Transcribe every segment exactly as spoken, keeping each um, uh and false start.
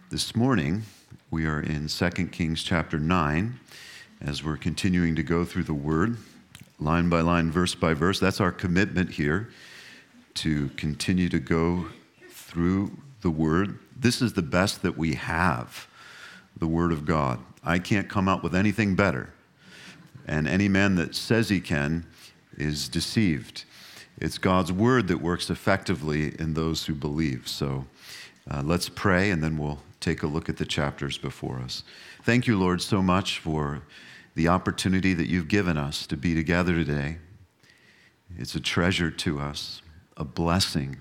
This morning, we are in Second Kings chapter nine, as we're continuing to go through the Word, line by line, verse by verse. That's our commitment here, to continue to go through the Word. This is the best that we have, the Word of God. I can't come up with anything better, and any man that says he can is deceived. It's God's Word that works effectively in those who believe. So uh, let's pray, and then we'll take a look at the chapters before us. Thank you, Lord, so much for the opportunity that you've given us to be together today. It's a treasure to us, a blessing.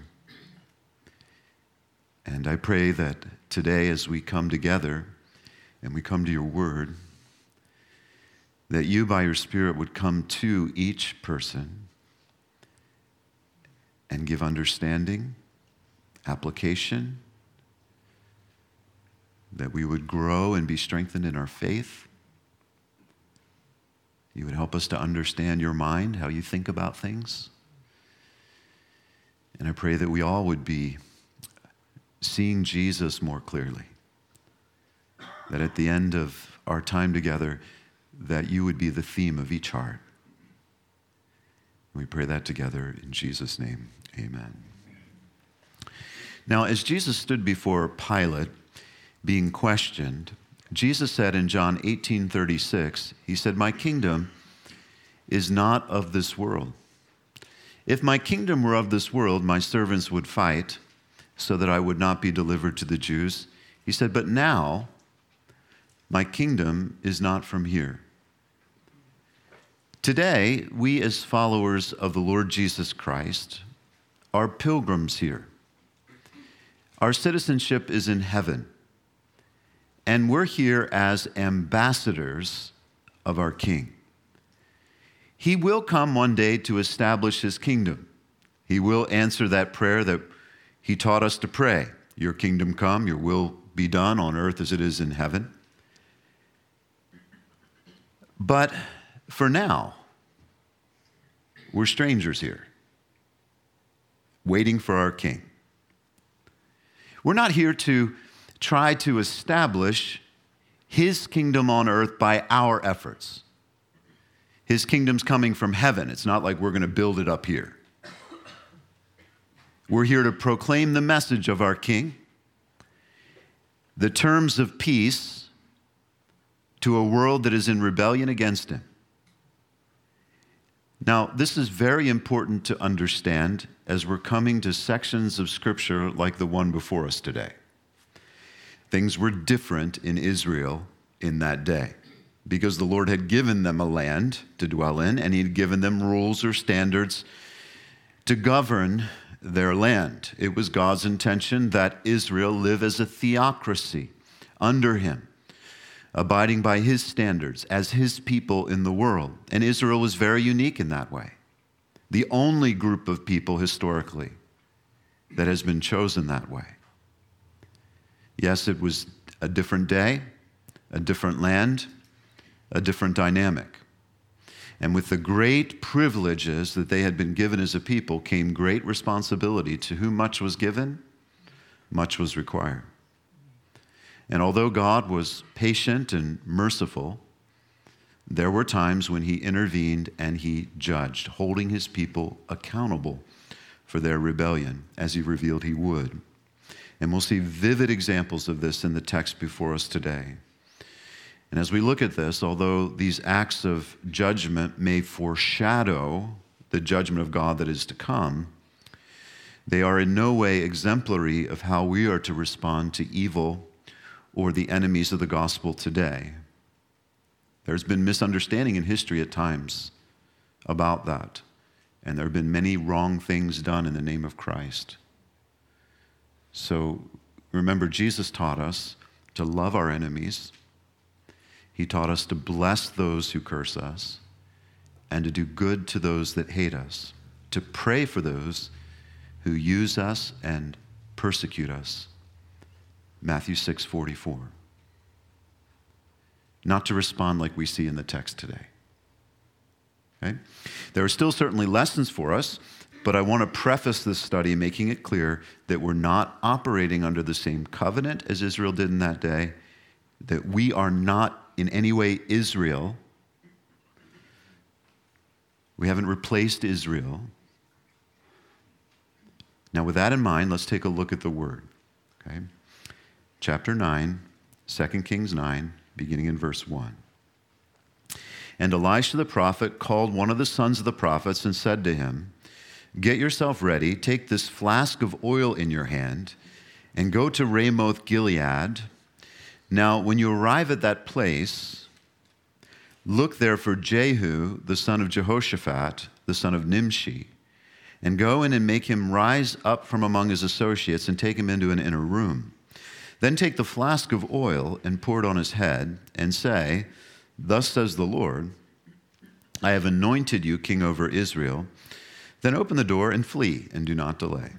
And I pray that today, as we come together and we come to your word, that you, by your Spirit, would come to each person and give understanding, application, that we would grow and be strengthened in our faith. You would help us to understand your mind, how you think about things. And I pray that we all would be seeing Jesus more clearly. That at the end of our time together, that you would be the theme of each heart. We pray that together in Jesus' name. Amen. Now, as Jesus stood before Pilate, being questioned, Jesus said in John eighteen thirty-six, he said, "My kingdom is not of this world. If my kingdom were of this world, my servants would fight so that I would not be delivered to the Jews." He said, "But now my kingdom is not from here." Today, we as followers of the Lord Jesus Christ are pilgrims here. Our citizenship is in heaven. And we're here as ambassadors of our King. He will come one day to establish his kingdom. He will answer that prayer that he taught us to pray. Your kingdom come, your will be done on earth as it is in heaven. But for now, we're strangers here, waiting for our King. We're not here to try to establish his kingdom on earth by our efforts. His kingdom's coming from heaven. It's not like we're going to build it up here. We're here to proclaim the message of our King, the terms of peace to a world that is in rebellion against him. Now, this is very important to understand as we're coming to sections of Scripture like the one before us today. Things were different in Israel in that day because the Lord had given them a land to dwell in, and he had given them rules or standards to govern their land. It was God's intention that Israel live as a theocracy under him, abiding by his standards as his people in the world. And Israel was very unique in that way. The only group of people historically that has been chosen that way. Yes, it was a different day, a different land, a different dynamic. And with the great privileges that they had been given as a people came great responsibility. To whom much was given, much was required. And although God was patient and merciful, there were times when he intervened and he judged, holding his people accountable for their rebellion, as he revealed he would. And we'll see vivid examples of this in the text before us today. And as we look at this, although these acts of judgment may foreshadow the judgment of God that is to come, they are in no way exemplary of how we are to respond to evil or the enemies of the gospel today. There's been misunderstanding in history at times about that. And there have been many wrong things done in the name of Christ. So remember, Jesus taught us to love our enemies. He taught us to bless those who curse us and to do good to those that hate us, to pray for those who use us and persecute us. Matthew six forty-four. Not to respond like we see in the text today. Okay? There are still certainly lessons for us But I want to preface this study making it clear that we're not operating under the same covenant as Israel did in that day, that we are not in any way Israel. We haven't replaced Israel. Now, with that in mind, let's take a look at the word. Okay? Chapter nine, Second Kings nine, beginning in verse one. And Elisha the prophet called one of the sons of the prophets and said to him, "Get yourself ready, take this flask of oil in your hand, and go to Ramoth Gilead. Now, when you arrive at that place, look there for Jehu, the son of Jehoshaphat, the son of Nimshi, and go in and make him rise up from among his associates and take him into an inner room. Then take the flask of oil and pour it on his head and say, 'Thus says the Lord, I have anointed you king over Israel.' Then open the door and flee and do not delay."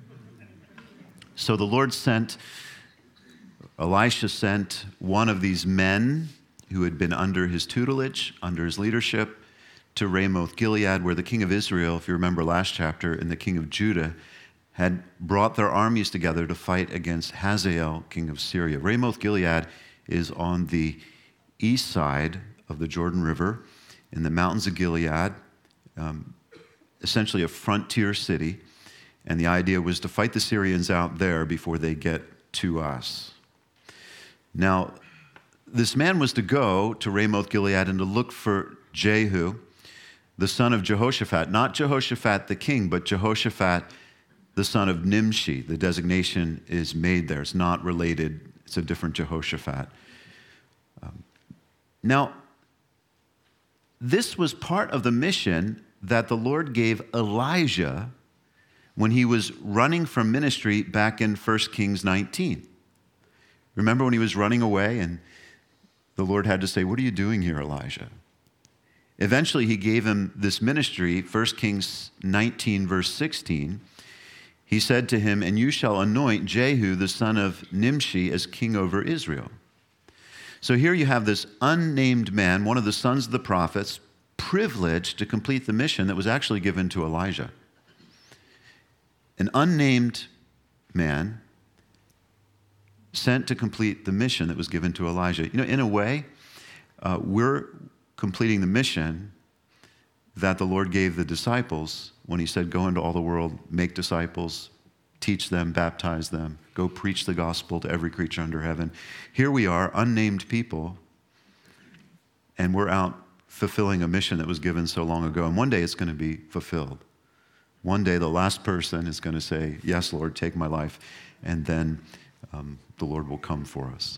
So the Lord sent, Elisha sent one of these men who had been under his tutelage, under his leadership, to Ramoth Gilead, where the king of Israel, if you remember last chapter, and the king of Judah had brought their armies together to fight against Hazael, king of Syria. Ramoth Gilead is on the east side of the Jordan River in the mountains of Gilead, um, essentially a frontier city, and the idea was to fight the Syrians out there before they get to us. Now, this man was to go to Ramoth Gilead and to look for Jehu, the son of Jehoshaphat, not Jehoshaphat the king, but Jehoshaphat the son of Nimshi. The designation is made there. It's not related. It's a different Jehoshaphat. Um, now, this was part of the mission that the Lord gave Elijah when he was running from ministry back in First Kings nineteen. Remember when he was running away and the Lord had to say, "What are you doing here, Elijah?" Eventually, he gave him this ministry, First Kings nineteen, verse sixteen. He said to him, "And you shall anoint Jehu, the son of Nimshi, as king over Israel." So here you have this unnamed man, one of the sons of the prophets, privileged to complete the mission that was actually given to Elijah. An unnamed man sent to complete the mission that was given to Elijah. You know, in a way, uh, we're completing the mission that the Lord gave the disciples when he said, "Go into all the world, make disciples, teach them, baptize them, go preach the gospel to every creature under heaven." Here we are, unnamed people, and we're out fulfilling a mission that was given so long ago. And one day it's going to be fulfilled. One day the last person is going to say, "Yes, Lord, take my life." And then um, the Lord will come for us.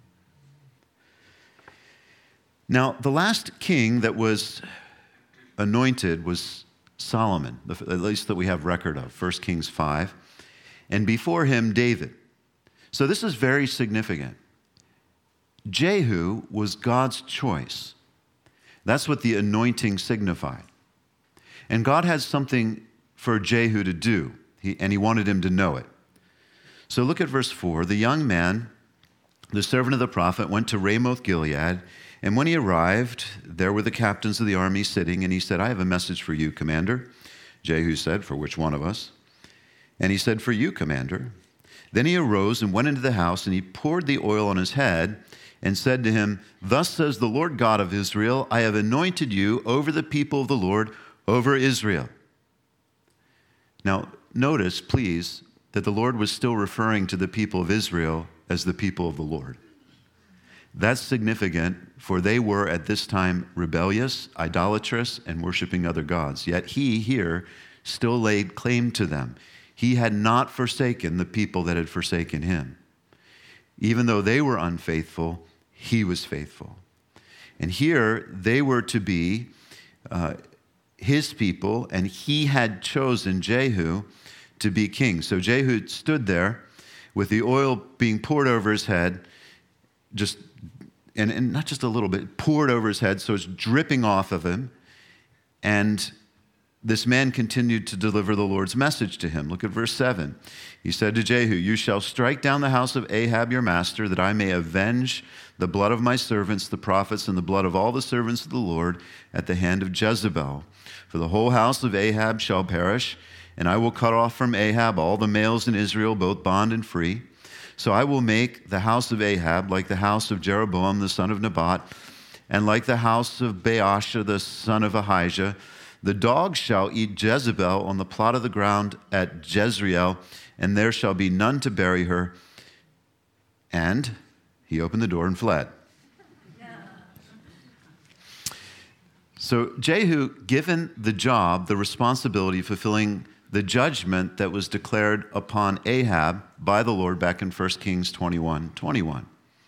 Now, the last king that was anointed was Solomon, at least that we have record of, First Kings five. And before him, David. So this is very significant. Jehu was God's choice. That's what the anointing signified. And God had something for Jehu to do, he, and he wanted him to know it. So look at verse four. The young man, the servant of the prophet, went to Ramoth Gilead, and when he arrived, there were the captains of the army sitting, and he said, "I have a message for you, commander." Jehu said, "For which one of us?" And he said, "For you, commander." Then he arose and went into the house, and he poured the oil on his head and said to him, "Thus says the Lord God of Israel, I have anointed you over the people of the Lord, over Israel." Now, notice, please, that the Lord was still referring to the people of Israel as the people of the Lord. That's significant, for they were at this time rebellious, idolatrous, and worshiping other gods. Yet he here still laid claim to them. He had not forsaken the people that had forsaken him. Even though they were unfaithful, he was faithful. And here they were to be uh, his people, and he had chosen Jehu to be king. So Jehu stood there with the oil being poured over his head, just and, and not just a little bit, poured over his head, so it's dripping off of him. And this man continued to deliver the Lord's message to him. Look at verse seven. He said to Jehu, "You shall strike down the house of Ahab your master, that I may avenge the blood of my servants, the prophets, and the blood of all the servants of the Lord at the hand of Jezebel. For the whole house of Ahab shall perish, and I will cut off from Ahab all the males in Israel, both bond and free. So I will make the house of Ahab like the house of Jeroboam the son of Nebat, and like the house of Baasha the son of Ahijah. The dogs shall eat Jezebel on the plot of the ground at Jezreel, and there shall be none to bury her." And he opened the door and fled. So Jehu, given the job, the responsibility of fulfilling the judgment that was declared upon Ahab by the Lord back in First Kings twenty-one twenty-one.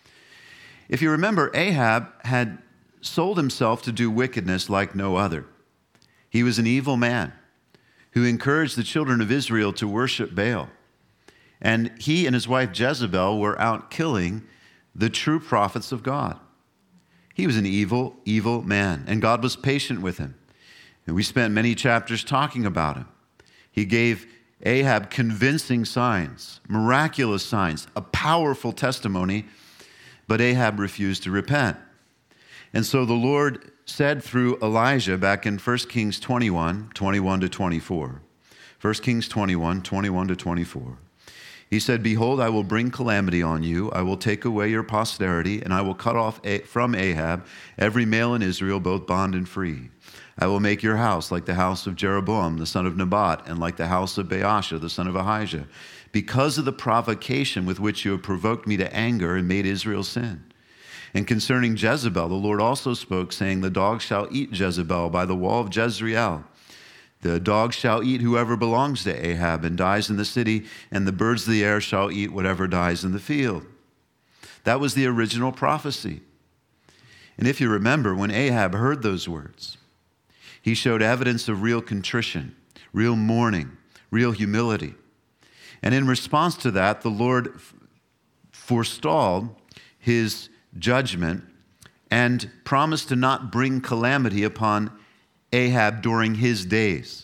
If you remember, Ahab had sold himself to do wickedness like no other. He was an evil man who encouraged the children of Israel to worship Baal. And he and his wife Jezebel were out killing the true prophets of God. He was an evil, evil man, and God was patient with him. And we spent many chapters talking about him. He gave Ahab convincing signs, miraculous signs, a powerful testimony, but Ahab refused to repent. And so the Lord said through Elijah back in First Kings twenty-one, twenty-one to twenty-four. First Kings twenty-one, twenty-one to twenty-four. He said, "Behold, I will bring calamity on you. I will take away your posterity, and I will cut off from Ahab every male in Israel, both bond and free. I will make your house like the house of Jeroboam, the son of Nebat, and like the house of Baasha, the son of Ahijah, because of the provocation with which you have provoked me to anger and made Israel sin. And concerning Jezebel, the Lord also spoke, saying, The dogs shall eat Jezebel by the wall of Jezreel. The dog shall eat whoever belongs to Ahab and dies in the city, and the birds of the air shall eat whatever dies in the field." That was the original prophecy. And if you remember, when Ahab heard those words, he showed evidence of real contrition, real mourning, real humility. And in response to that, the Lord forestalled his judgment and promised to not bring calamity upon Ahab during his days.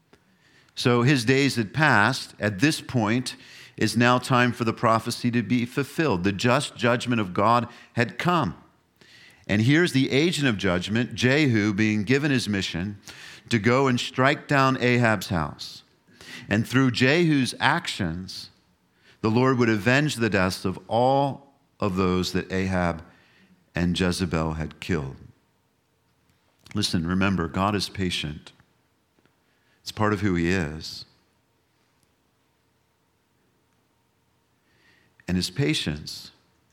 So his days had passed. At this point, it's now time for the prophecy to be fulfilled. The just judgment of God had come. And here's the agent of judgment, Jehu, being given his mission to go and strike down Ahab's house. And through Jehu's actions, the Lord would avenge the deaths of all of those that Ahab and Jezebel had killed. Listen, remember, God is patient. It's part of who he is. And his patience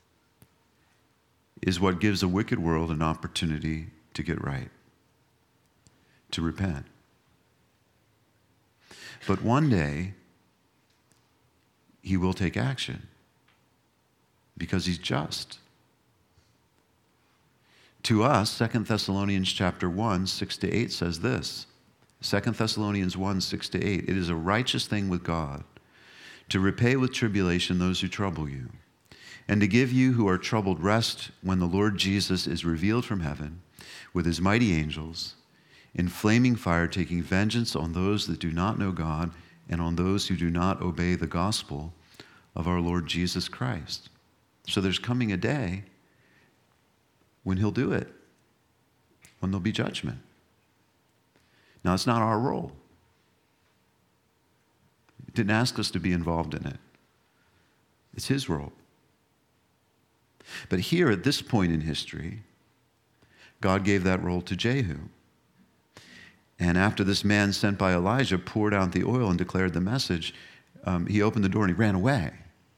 is what gives a wicked world an opportunity to get right, to repent. But one day, he will take action because he's just. To us, Second Thessalonians chapter one, six to eight says this. Second Thessalonians one, six to eight. "It is a righteous thing with God to repay with tribulation those who trouble you, and to give you who are troubled rest when the Lord Jesus is revealed from heaven with his mighty angels in flaming fire, taking vengeance on those that do not know God and on those who do not obey the gospel of our Lord Jesus Christ." So there's coming a day when he'll do it, when there'll be judgment. Now, it's not our role. He didn't ask us to be involved in it. It's his role. But here, at this point in history, God gave that role to Jehu. And after this man sent by Elijah poured out the oil and declared the message, um, he opened the door and he ran away.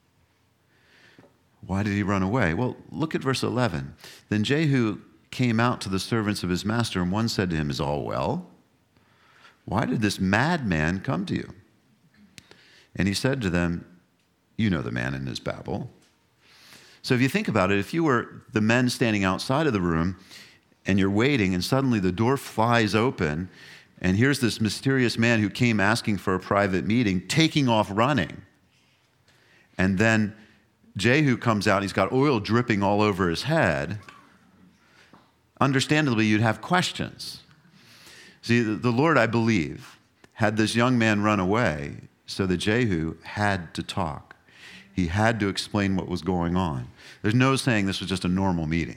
Why did he run away? Well, look at verse eleven. "Then Jehu came out to the servants of his master, and one said to him, 'Is all well? Why did this madman come to you?' And he said to them, 'You know the man in his babble.'" So if you think about it, if you were the men standing outside of the room and you're waiting and suddenly the door flies open and here's this mysterious man who came asking for a private meeting, taking off running. And then Jehu comes out and he's got oil dripping all over his head. Understandably, you'd have questions. See, the Lord, I believe, had this young man run away so that Jehu had to talk. He had to explain what was going on. There's no saying this was just a normal meeting.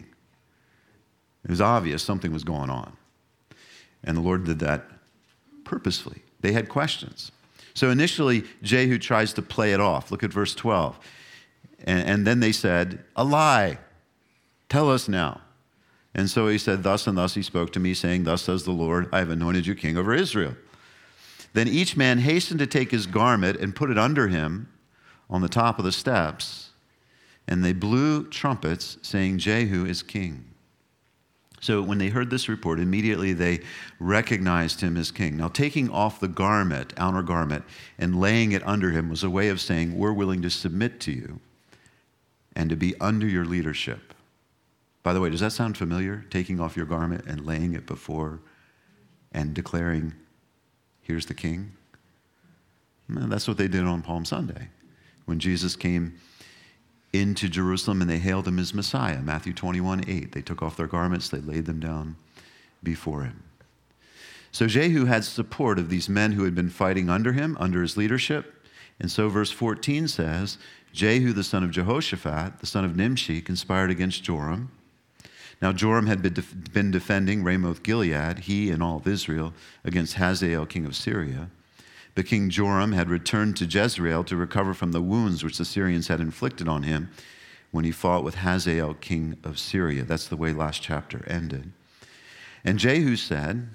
It was obvious something was going on. And the Lord did that purposefully. They had questions. So initially, Jehu tries to play it off. Look at verse twelve. And, and then they said, a lie. Tell us now. And so he said, thus and thus he spoke to me, saying, thus says the Lord, I have anointed you king over Israel. Then each man hastened to take his garment and put it under him on the top of the steps. And they blew trumpets, saying, Jehu is king. So when they heard this report, immediately they recognized him as king. Now, taking off the garment, outer garment, and laying it under him was a way of saying, we're willing to submit to you and to be under your leadership. By the way, does that sound familiar? Taking off your garment and laying it before and declaring, here's the king? Well, that's what they did on Palm Sunday when Jesus came into Jerusalem and they hailed him as Messiah. Matthew twenty-one, eight. They took off their garments, they laid them down before him. So Jehu had support of these men who had been fighting under him, under his leadership. And so verse fourteen says, Jehu, the son of Jehoshaphat, the son of Nimshi, conspired against Joram. Now Joram had been, def- been defending Ramoth Gilead, he and all of Israel, against Hazael, king of Syria. But King Joram had returned to Jezreel to recover from the wounds which the Syrians had inflicted on him when he fought with Hazael, king of Syria. That's the way last chapter ended. And Jehu said,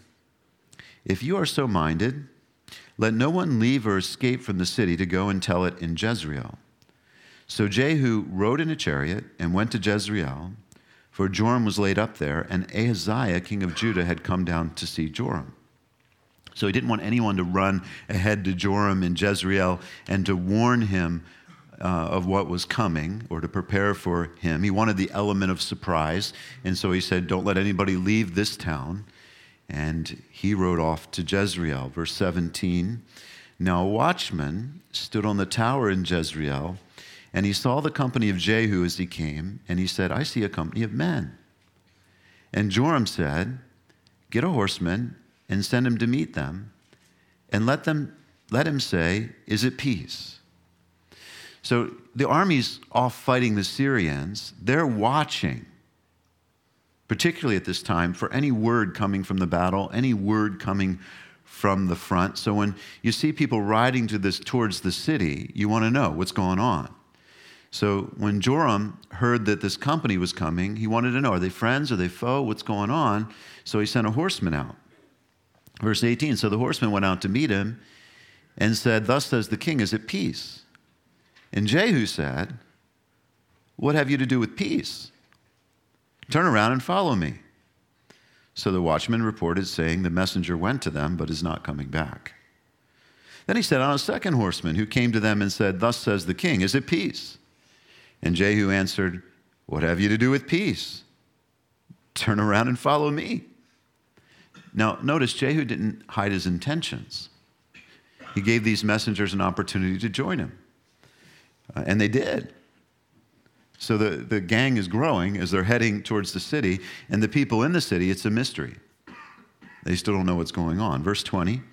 if you are so minded, let no one leave or escape from the city to go and tell it in Jezreel. So Jehu rode in a chariot and went to Jezreel, for Joram was laid up there, and Ahaziah, king of Judah, had come down to see Joram. So he didn't want anyone to run ahead to Joram in Jezreel and to warn him uh, of what was coming or to prepare for him. He wanted the element of surprise, and so he said, don't let anybody leave this town. And he rode off to Jezreel. Verse seventeen, now a watchman stood on the tower in Jezreel, and he saw the company of Jehu as he came, and he said, I see a company of men. And Joram said, get a horseman and send him to meet them, and let them let him say, is it peace? So the army's off fighting the Syrians. They're watching, particularly at this time, for any word coming from the battle, any word coming from the front. So when you see people riding to this towards the city, you want to know what's going on. So when Joram heard that this company was coming, he wanted to know, are they friends? Are they foe? What's going on? So he sent a horseman out. Verse eighteen, so the horseman went out to meet him and said, thus says the king, is it peace? And Jehu said, what have you to do with peace? Turn around and follow me. So the watchman reported, saying, the messenger went to them, but is not coming back. Then he sent on a second horseman, who came to them and said, thus says the king, is it peace? And Jehu answered, what have you to do with peace? Turn around and follow me. Now, notice Jehu didn't hide his intentions. He gave these messengers an opportunity to join him. Uh, and they did. So the, the gang is growing as they're heading towards the city, and the people in the city, it's a mystery. They still don't know what's going on. Verse twenty.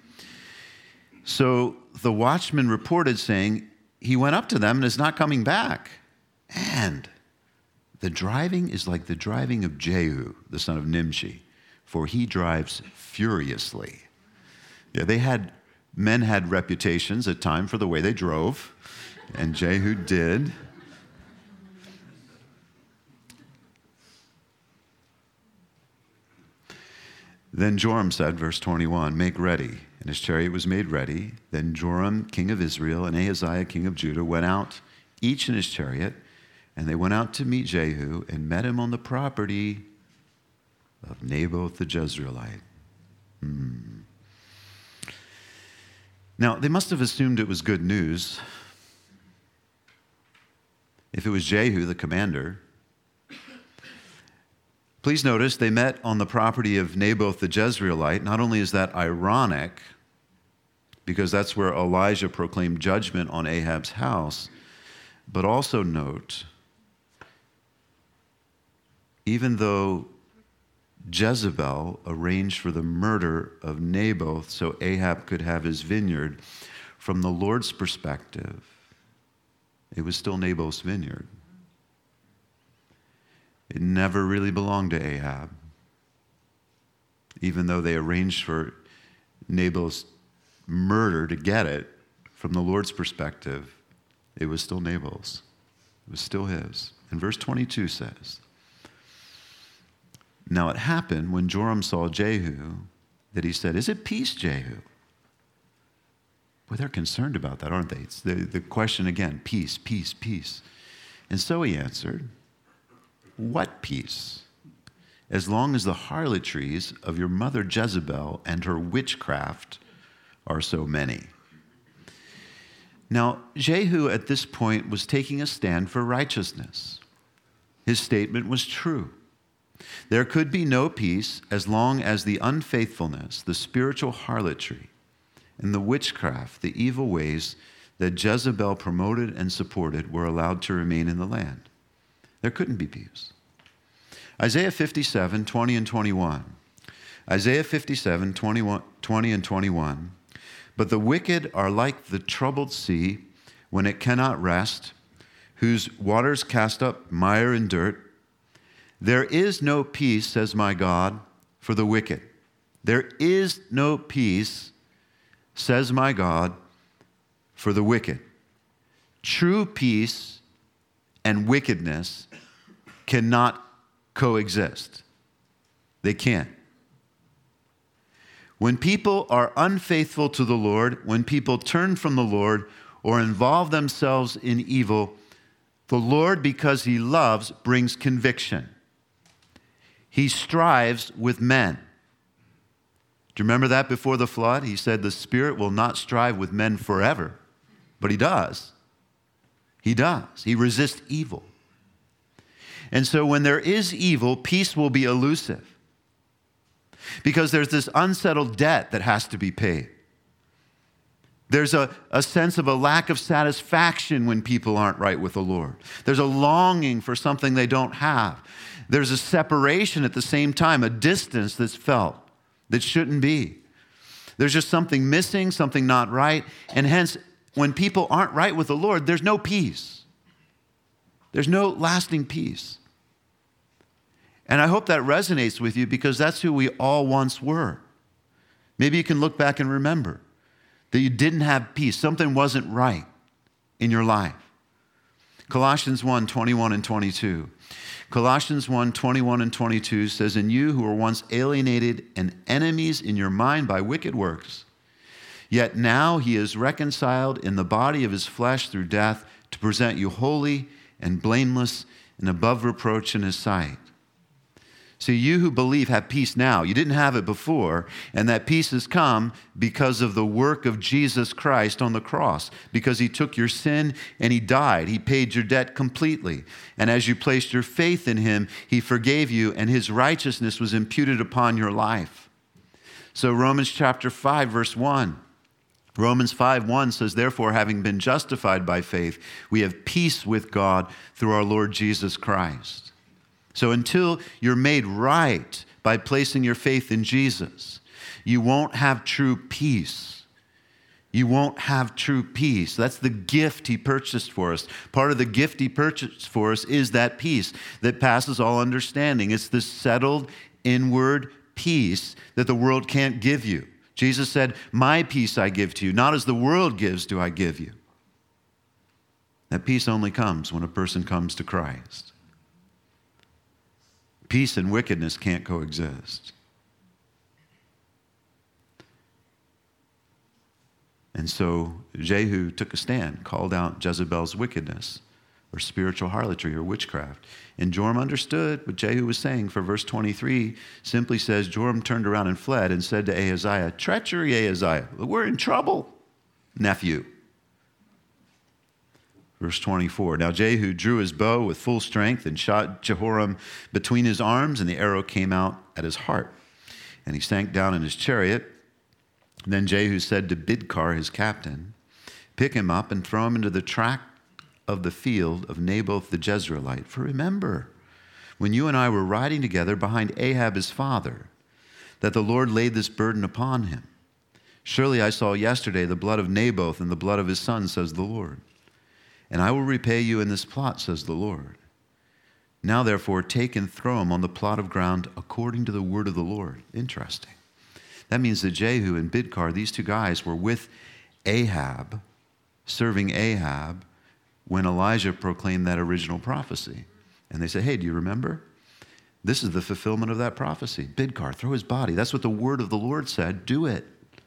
So the watchman reported, saying, he went up to them and is not coming back. And the driving is like the driving of Jehu, the son of Nimshi, for he drives furiously. Yeah, they had, men had reputations at times for the way they drove, and Jehu did. Then Joram said, verse twenty-one, make ready. And his chariot was made ready. Then Joram, king of Israel, and Ahaziah, king of Judah, went out, each in his chariot, and they went out to meet Jehu and met him on the property of Naboth the Jezreelite. Hmm. Now, they must have assumed it was good news. If it was Jehu, the commander. Please notice they met on the property of Naboth the Jezreelite. Not only is that ironic, because that's where Elijah proclaimed judgment on Ahab's house, but also note, even though Jezebel arranged for the murder of Naboth so Ahab could have his vineyard. From the Lord's perspective, it was still Naboth's vineyard. It never really belonged to Ahab. Even though they arranged for Naboth's murder to get it, from the Lord's perspective, it was still Naboth's. It was still his. And verse twenty-two says, now it happened when Joram saw Jehu that he said, is it peace, Jehu? Well, they're concerned about that, aren't they? It's the, the question again, peace, peace, peace. And so he answered, what peace? As long as the harlotries of your mother Jezebel and her witchcraft are so many. Now, Jehu at this point was taking a stand for righteousness. His statement was true. There could be no peace as long as the unfaithfulness, the spiritual harlotry, and the witchcraft, the evil ways that Jezebel promoted and supported were allowed to remain in the land. There couldn't be peace. Isaiah fifty-seven, twenty and twenty-one. Isaiah fifty-seven, twenty-one, twenty and twenty-one. But the wicked are like the troubled sea when it cannot rest, whose waters cast up mire and dirt. There is no peace, says my God, for the wicked. There is no peace, says my God, for the wicked. True peace and wickedness cannot coexist. They can't. When people are unfaithful to the Lord, when people turn from the Lord or involve themselves in evil, the Lord, because he loves, brings conviction. He strives with men. Do you remember that before the flood? He said the Spirit will not strive with men forever, but he does. He does. He resists evil. And so when there is evil, peace will be elusive. Because there's this unsettled debt that has to be paid. There's a, a sense of a lack of satisfaction when people aren't right with the Lord. There's a longing for something they don't have. There's a separation at the same time, a distance that's felt that shouldn't be. There's just something missing, something not right. And hence, when people aren't right with the Lord, there's no peace. There's no lasting peace. And I hope that resonates with you because that's who we all once were. Maybe you can look back and remember that you didn't have peace. Something wasn't right in your life. Colossians one, twenty-one and twenty-two. Colossians one, twenty-one and twenty-two says, and you who were once alienated and enemies in your mind by wicked works, yet now he is reconciled in the body of his flesh through death to present you holy and blameless and above reproach in his sight. So you who believe have peace now. You didn't have it before, and that peace has come because of the work of Jesus Christ on the cross, because he took your sin and he died. He paid your debt completely. And as you placed your faith in him, he forgave you, and his righteousness was imputed upon your life. So Romans chapter five, verse one. Romans five, one says, therefore, having been justified by faith, we have peace with God through our Lord Jesus Christ. So until you're made right by placing your faith in Jesus, you won't have true peace. You won't have true peace. That's the gift he purchased for us. Part of the gift he purchased for us is that peace that passes all understanding. It's the settled inward peace that the world can't give you. Jesus said, my peace I give to you, not as the world gives do I give you. That peace only comes when a person comes to Christ. Peace and wickedness can't coexist. And so Jehu took a stand, called out Jezebel's wickedness, or spiritual harlotry, or witchcraft. And Joram understood what Jehu was saying, for verse twenty-three simply says, Joram turned around and fled and said to Ahaziah, treachery, Ahaziah, we're in trouble, nephew. Verse twenty-four, now Jehu drew his bow with full strength and shot Jehoram between his arms, and the arrow came out at his heart. And he sank down in his chariot. Then Jehu said to Bidkar, his captain, pick him up and throw him into the track of the field of Naboth the Jezreelite. For remember, when you and I were riding together behind Ahab his father, that the Lord laid this burden upon him. Surely I saw yesterday the blood of Naboth and the blood of his son, says the Lord. And I will repay you in this plot, says the Lord. Now therefore take and throw him on the plot of ground according to the word of the Lord. Interesting. That means that Jehu and Bidkar, these two guys, were with Ahab, serving Ahab, when Elijah proclaimed that original prophecy. And they said, hey, do you remember? This is the fulfillment of that prophecy. Bidkar, throw his body. That's what the word of the Lord said. Do it.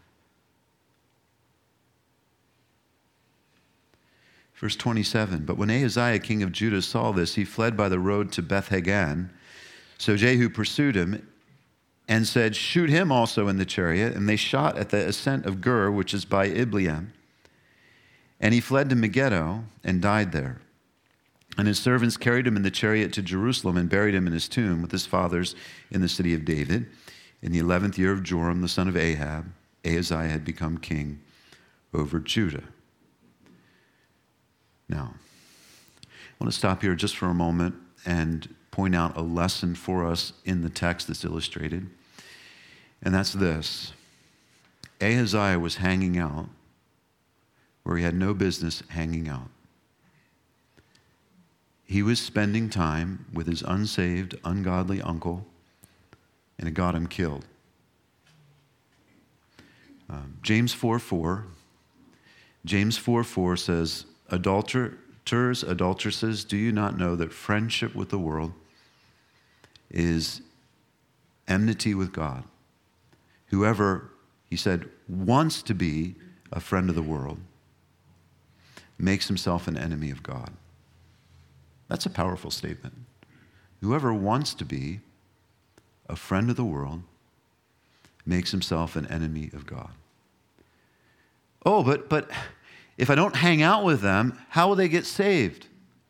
Verse twenty-seven, but when Ahaziah, king of Judah, saw this, he fled by the road to Beth-Hagan. So Jehu pursued him and said, shoot him also in the chariot. And they shot at the ascent of Gur, which is by Ibleam. And he fled to Megiddo and died there. And his servants carried him in the chariot to Jerusalem and buried him in his tomb with his fathers in the city of David. In the eleventh year of Joram, the son of Ahab, Ahaziah had become king over Judah. Now, I want to stop here just for a moment and point out a lesson for us in the text that's illustrated. And that's this. Ahaziah was hanging out where he had no business hanging out. He was spending time with his unsaved, ungodly uncle, and it got him killed. Um, James four four. James four four says, adulterers, adulteresses, do you not know that friendship with the world is enmity with God? Whoever, he said, wants to be a friend of the world makes himself an enemy of God. That's a powerful statement. Whoever wants to be a friend of the world makes himself an enemy of God. Oh, but but if I don't hang out with them, how will they get saved?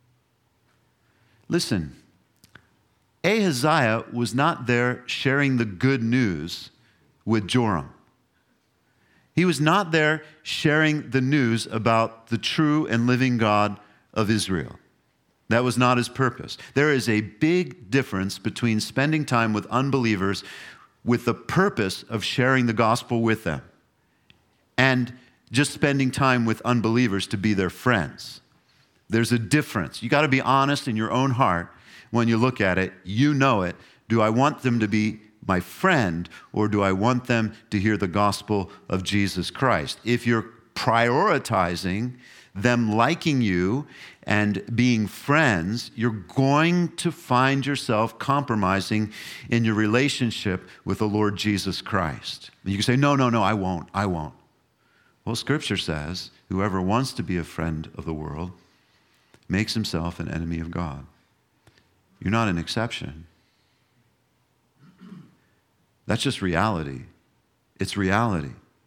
Listen, Ahaziah was not there sharing the good news with Joram. He was not there sharing the news about the true and living God of Israel. That was not his purpose. There is a big difference between spending time with unbelievers with the purpose of sharing the gospel with them and just spending time with unbelievers to be their friends. There's a difference. You got to be honest in your own heart when you look at it. You know it. Do I want them to be my friend, or do I want them to hear the gospel of Jesus Christ? If you're prioritizing them liking you and being friends, you're going to find yourself compromising in your relationship with the Lord Jesus Christ. You can say, no, no, no, I won't, I won't. Well, Scripture says, whoever wants to be a friend of the world makes himself an enemy of God. You're not an exception. That's just reality. It's reality.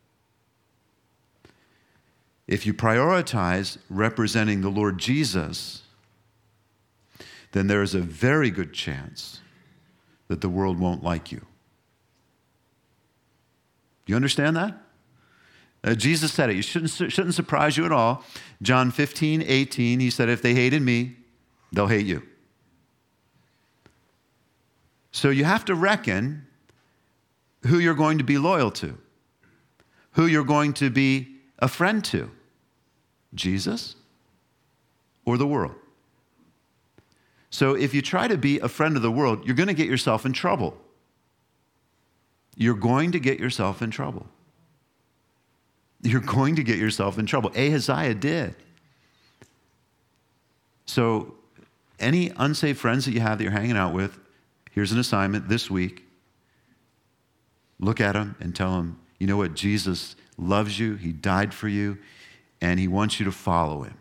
If you prioritize representing the Lord Jesus, then there is a very good chance that the world won't like you. Do you understand that? Uh, Jesus said it. You shouldn't, shouldn't surprise you at all. John fifteen, eighteen, he said, if they hated me, they'll hate you. So you have to reckon who you're going to be loyal to, who you're going to be a friend to, Jesus or the world. So if you try to be a friend of the world, you're going to get yourself in trouble. You're going to get yourself in trouble. You're going to get yourself in trouble. Ahaziah did. So any unsaved friends that you have that you're hanging out with, here's an assignment this week. Look at them and tell them, you know what? Jesus loves you. He died for you, and he wants you to follow him.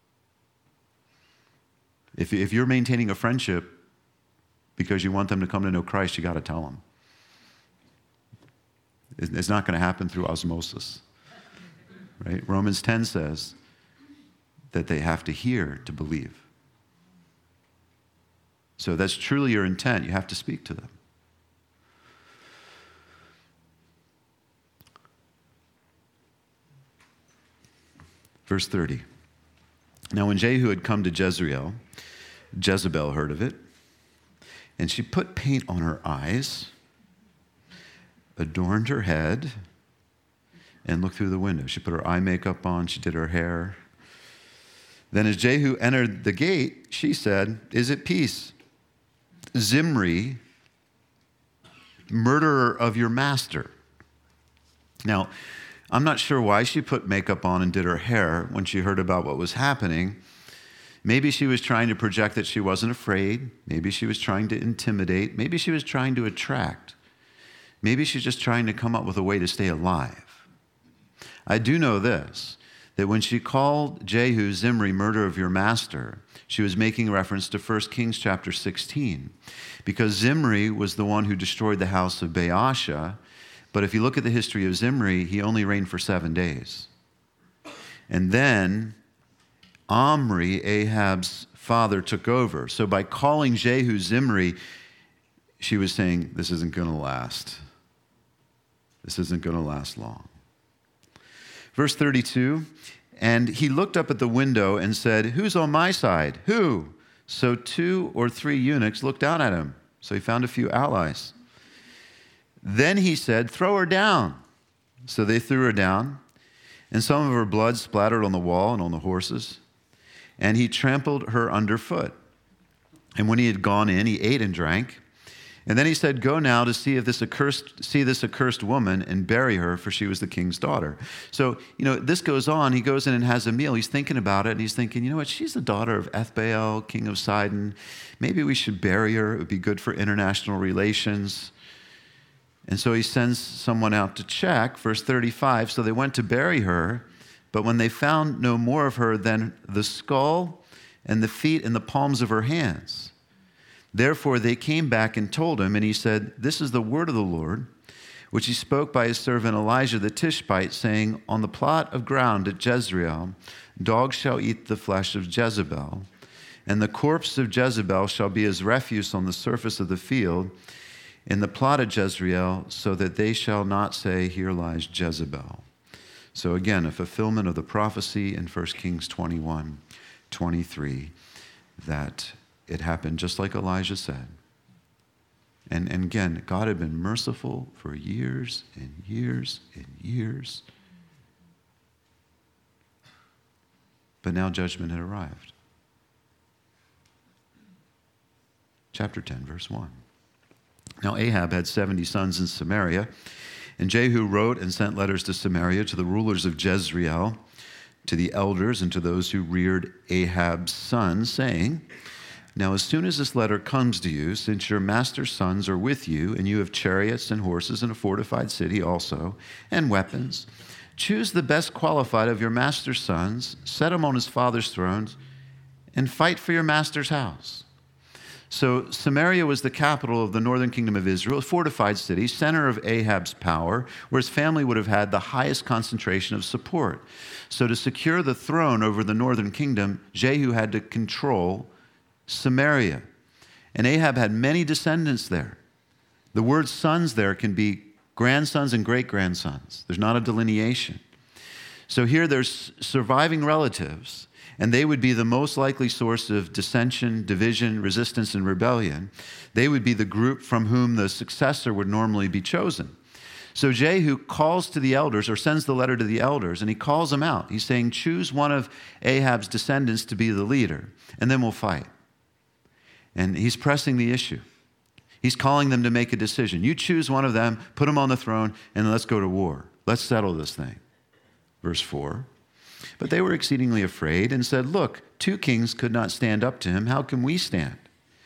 If, if you're maintaining a friendship because you want them to come to know Christ, you got to tell them. It's not going to happen through osmosis, right? Romans ten says that they have to hear to believe. So that's truly your intent. You have to speak to them. Verse thirty. Now when Jehu had come to Jezreel, Jezebel heard of it, And she put paint on her eyes, adorned her head, and looked through the window. She put her eye makeup on, she did her hair. Then as Jehu entered the gate, she said, "Is it peace? Zimri, murderer of your master." Now, I'm not sure why she put makeup on and did her hair when she heard about what was happening. Maybe she was trying to project that she wasn't afraid. Maybe she was trying to intimidate. Maybe she was trying to attract. Maybe she's just trying to come up with a way to stay alive. I do know this, that when she called Jehu Zimri, murderer of your master, she was making reference to First Kings chapter sixteen, because Zimri was the one who destroyed the house of Baasha. But if you look at the history of Zimri, he only reigned for seven days. And then Omri, Ahab's father, took over. So by calling Jehu Zimri, she was saying, this isn't going to last. This isn't going to last long. Verse thirty-two, and he looked up at the window and said, "Who's on my side? Who?" So two or three eunuchs looked down at him. So he found a few allies. Then he said, "Throw her down." So they threw her down, and some of her blood splattered on the wall and on the horses. And he trampled her underfoot. And when he had gone in, he ate and drank. And then he said, "Go now to see if this accursed, see this accursed woman and bury her, for she was the king's daughter." So, you know, this goes on. He goes in and has a meal. He's thinking about it, and he's thinking, you know what? She's the daughter of Ethbaal, king of Sidon. Maybe we should bury her. It would be good for international relations. And so he sends someone out to check, verse thirty-five. So they went to bury her, but when they found no more of her than the skull and the feet and the palms of her hands, therefore they came back and told him, and he said, "This is the word of the Lord, which he spoke by his servant Elijah the Tishbite, saying, on the plot of ground at Jezreel, dogs shall eat the flesh of Jezebel, and the corpse of Jezebel shall be as refuse on the surface of the field, in the plot of Jezreel, so that they shall not say, here lies Jezebel." So again, a fulfillment of the prophecy in First Kings twenty-one, twenty-three, that it happened just like Elijah said. And, and again, God had been merciful for years and years and years. But now judgment had arrived. Chapter ten, verse one. Now Ahab had seventy sons in Samaria, and Jehu wrote and sent letters to Samaria, to the rulers of Jezreel, to the elders, and to those who reared Ahab's sons, saying, "Now as soon as this letter comes to you, since your master's sons are with you, and you have chariots and horses and a fortified city also, and weapons, choose the best qualified of your master's sons, set him on his father's thrones, and fight for your master's house." So Samaria was the capital of the northern kingdom of Israel, a fortified city, center of Ahab's power, where his family would have had the highest concentration of support. So to secure the throne over the northern kingdom, Jehu had to control Samaria. And Ahab had many descendants there. The word sons there can be grandsons and great-grandsons. There's not a delineation. So here there's surviving relatives, and they would be the most likely source of dissension, division, resistance, and rebellion. They would be the group from whom the successor would normally be chosen. So Jehu calls to the elders, or sends the letter to the elders, and he calls them out. He's saying, choose one of Ahab's descendants to be the leader, and then we'll fight. And he's pressing the issue. He's calling them to make a decision. You choose one of them, put them on the throne, and let's go to war. Let's settle this thing. Verse four. But they were exceedingly afraid and said, "Look, two kings could not stand up to him. How can we stand?"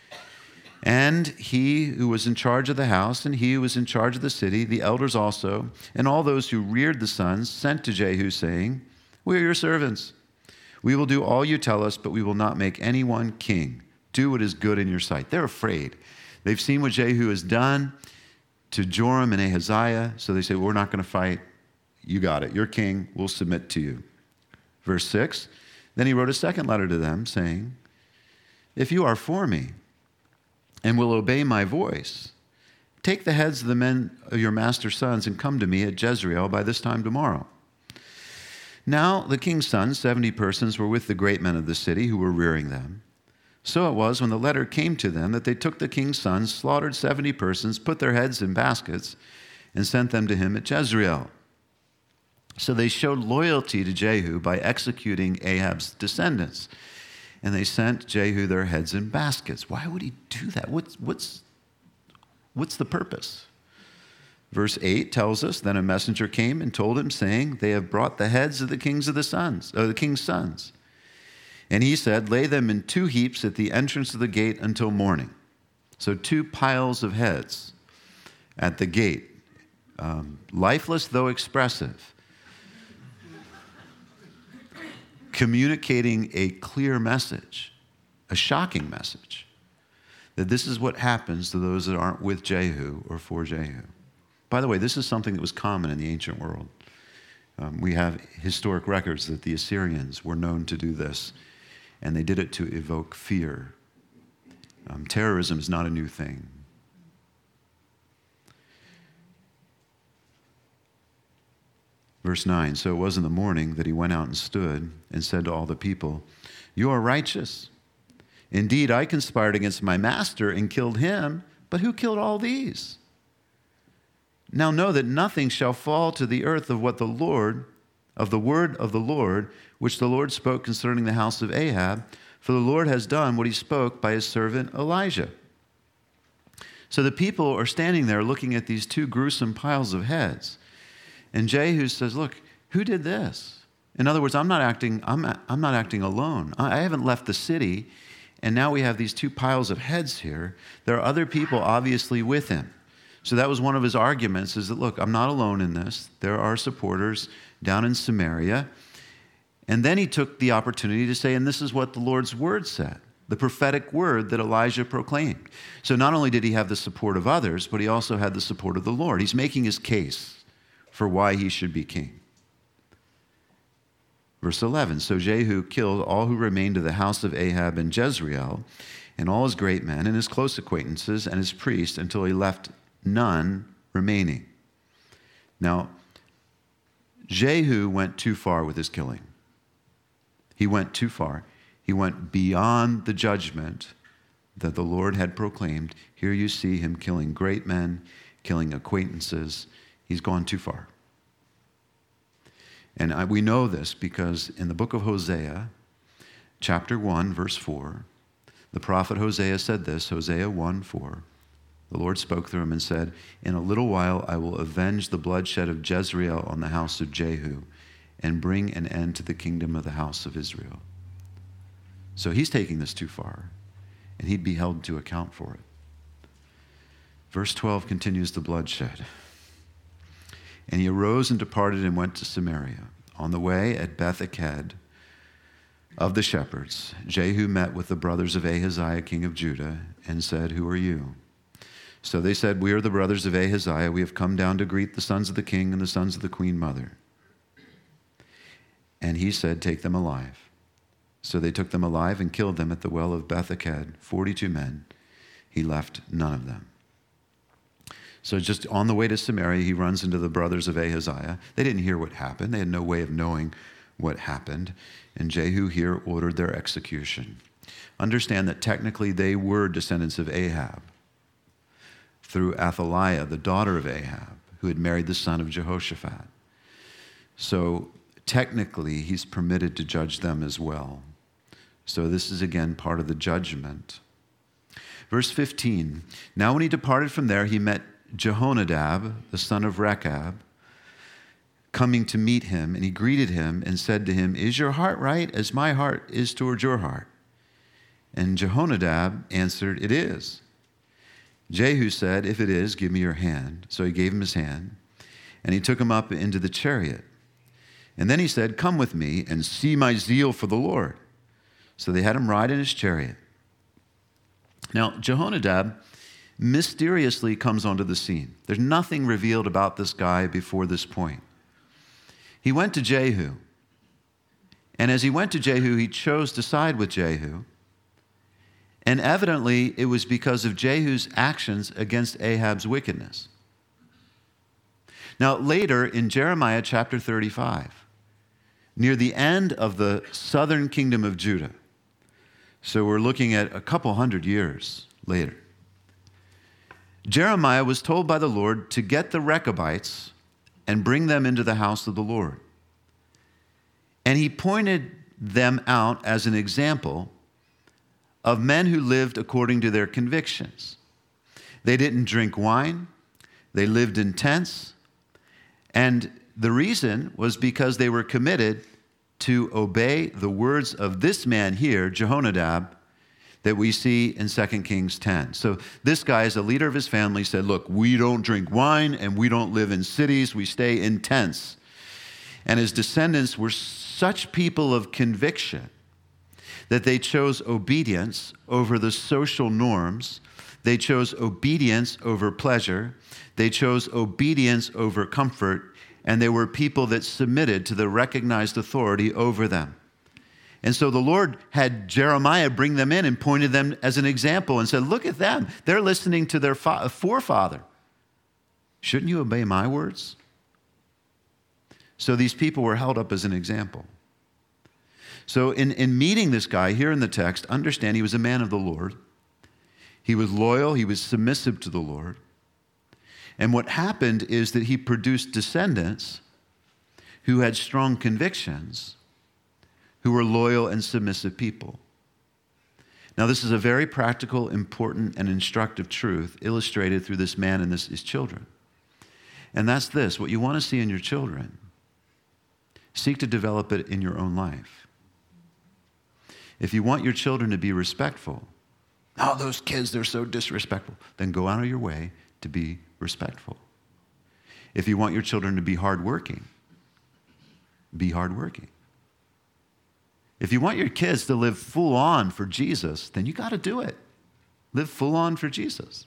And he who was in charge of the house and he who was in charge of the city, the elders also, and all those who reared the sons, sent to Jehu, saying, "We are your servants. We will do all you tell us, but we will not make anyone king. Do what is good in your sight." They're afraid. They've seen what Jehu has done to Joram and Ahaziah, so they say, well, we're not going to fight. You got it. You're king. We'll submit to you. Verse six, then he wrote a second letter to them, saying, "If you are for me and will obey my voice, take the heads of the men of your master's sons and come to me at Jezreel by this time tomorrow." Now the king's sons, seventy persons, were with the great men of the city who were rearing them. So it was when the letter came to them that they took the king's sons, slaughtered seventy persons, put their heads in baskets, and sent them to him at Jezreel. So they showed loyalty to Jehu by executing Ahab's descendants. And they sent Jehu their heads in baskets. Why would he do that? What's, what's, what's the purpose? Verse eight tells us, then a messenger came and told him, saying, they have brought the heads of the kings of the sons, of the king's sons. And he said, lay them in two heaps at the entrance of the gate until morning. So two piles of heads at the gate, um, lifeless though expressive, communicating a clear message, a shocking message, that this is what happens to those that aren't with Jehu or for Jehu. By the way, this is something that was common in the ancient world. Um, we have historic records that the Assyrians were known to do this, and they did it to evoke fear. Um, terrorism is not a new thing. Verse nine, so it was in the morning that he went out and stood and said to all the people, you are righteous. Indeed, I conspired against my master and killed him, but who killed all these? Now know that nothing shall fall to the earth of what the Lord, of the word of the Lord, which the Lord spoke concerning the house of Ahab, for the Lord has done what he spoke by his servant Elijah. So the people are standing there looking at these two gruesome piles of heads. And Jehu says, look, who did this? In other words, I'm not acting, I'm, I'm not acting alone. I haven't left the city, and now we have these two piles of heads here. There are other people obviously with him. So that was one of his arguments, is that, look, I'm not alone in this. There are supporters down in Samaria. And then he took the opportunity to say, and this is what the Lord's word said, the prophetic word that Elijah proclaimed. So not only did he have the support of others, but he also had the support of the Lord. He's making his case for why he should be king. Verse eleven, so Jehu killed all who remained of the house of Ahab in Jezreel, and all his great men, and his close acquaintances, and his priests, until he left none remaining. Now, Jehu went too far with his killing. He went too far. He went beyond the judgment that the Lord had proclaimed. Here you see him killing great men, killing acquaintances. He's gone too far. And I, we know this because in the book of Hosea, chapter one, verse four, the prophet Hosea said this, Hosea one, four. The Lord spoke through him and said, in a little while I will avenge the bloodshed of Jezreel on the house of Jehu and bring an end to the kingdom of the house of Israel. So he's taking this too far, and he'd be held to account for it. Verse twelve continues the bloodshed. And he arose and departed and went to Samaria. On the way at Beth-eked of the shepherds, Jehu met with the brothers of Ahaziah, king of Judah, and said, who are you? So they said, we are the brothers of Ahaziah. We have come down to greet the sons of the king and the sons of the queen mother. And he said, take them alive. So they took them alive and killed them at the well of Beth-eked, forty-two men. He left none of them. So just on the way to Samaria, he runs into the brothers of Ahaziah. They didn't hear what happened. They had no way of knowing what happened. And Jehu here ordered their execution. Understand that technically they were descendants of Ahab through Athaliah, the daughter of Ahab, who had married the son of Jehoshaphat. So technically, he's permitted to judge them as well. So this is again part of the judgment. Verse fifteen, now when he departed from there, he met Jehonadab, the son of Rechab, coming to meet him, and he greeted him and said to him, is your heart right as my heart is toward your heart? And Jehonadab answered, it is. Jehu said, if it is, give me your hand. So he gave him his hand, and he took him up into the chariot. And then he said, come with me and see my zeal for the Lord. So they had him ride in his chariot. Now, Jehonadab mysteriously comes onto the scene. There's nothing revealed about this guy before this point. He went to Jehu. And as he went to Jehu, he chose to side with Jehu. And evidently, it was because of Jehu's actions against Ahab's wickedness. Now, later in Jeremiah chapter thirty-five, near the end of the southern kingdom of Judah, So we're looking at a couple hundred years later. Jeremiah was told by the Lord to get the Rechabites and bring them into the house of the Lord. And he pointed them out as an example of men who lived according to their convictions. They didn't drink wine. They lived in tents. And the reason was because they were committed to obey the words of this man here, Jehonadab, that we see in Second Kings ten. So this guy, as a leader of his family, said, look, we don't drink wine and we don't live in cities. We stay in tents. And his descendants were such people of conviction that they chose obedience over the social norms. They chose obedience over pleasure. They chose obedience over comfort. And they were people that submitted to the recognized authority over them. And so the Lord had Jeremiah bring them in and pointed them as an example and said, look at them. They're listening to their fa- forefather. Shouldn't you obey my words? So these people were held up as an example. So in, in meeting this guy here in the text, understand he was a man of the Lord. He was loyal. He was submissive to the Lord. And what happened is that he produced descendants who had strong convictions, who were loyal and submissive people. Now, this is a very practical, important, and instructive truth illustrated through this man and this, his children. And that's this: what you want to see in your children, seek to develop it in your own life. If you want your children to be respectful, oh, those kids, they're so disrespectful, then go out of your way to be respectful. If you want your children to be hardworking, be hardworking. If you want your kids to live full on for Jesus, then you got to do it. Live full on for Jesus.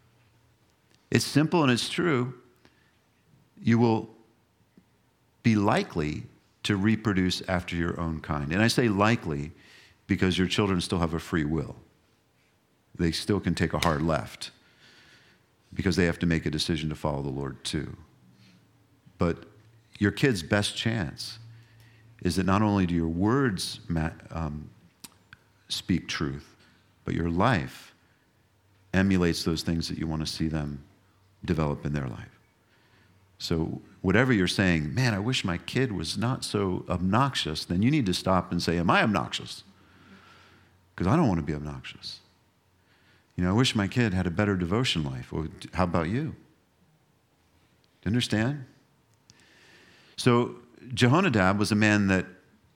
It's simple and it's true. You will be likely to reproduce after your own kind. And I say likely because your children still have a free will. They still can take a hard left because they have to make a decision to follow the Lord too. But your kid's best chance is that not only do your words um, speak truth, but your life emulates those things that you want to see them develop in their life. So whatever you're saying, man, I wish my kid was not so obnoxious, then you need to stop and say, am I obnoxious? Because I don't want to be obnoxious. You know, I wish my kid had a better devotion life. Well, how about you? Do you understand? So Jehonadab was a man that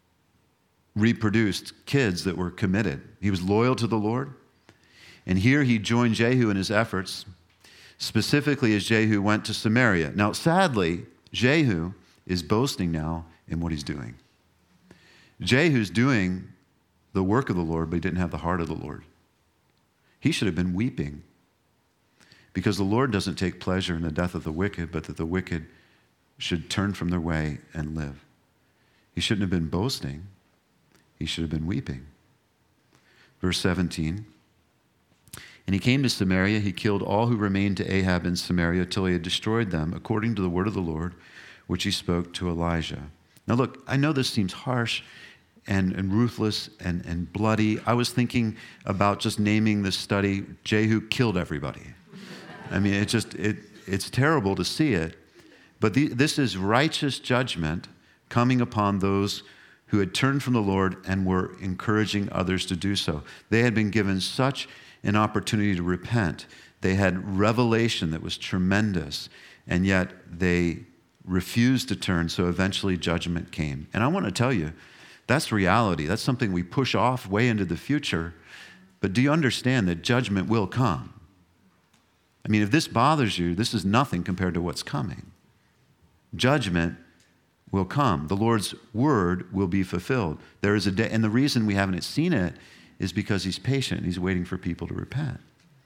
reproduced kids that were committed. He was loyal to the Lord. And here he joined Jehu in his efforts, specifically as Jehu went to Samaria. Now, sadly, Jehu is boasting now in what he's doing. Jehu's doing the work of the Lord, but he didn't have the heart of the Lord. He should have been weeping because the Lord doesn't take pleasure in the death of the wicked, but that the wicked should turn from their way and live. He shouldn't have been boasting. He should have been weeping. Verse seventeen, and he came to Samaria. He killed all who remained to Ahab in Samaria till he had destroyed them, according to the word of the Lord, which he spoke to Elijah. Now look, I know this seems harsh and, and ruthless and, and bloody. I was thinking about just naming this study, Jehu Killed Everybody. I mean, it just, it, it's terrible to see it. But the, this is righteous judgment coming upon those who had turned from the Lord and were encouraging others to do so. They had been given such an opportunity to repent. They had revelation that was tremendous, and yet they refused to turn, so eventually judgment came. And I want to tell you, that's reality. That's something we push off way into the future. But do you understand that judgment will come? I mean, if this bothers you, this is nothing compared to what's coming. Judgment will come. The Lord's word will be fulfilled. There is a day, and the reason we haven't seen it is because he's patient. He's waiting for people to repent.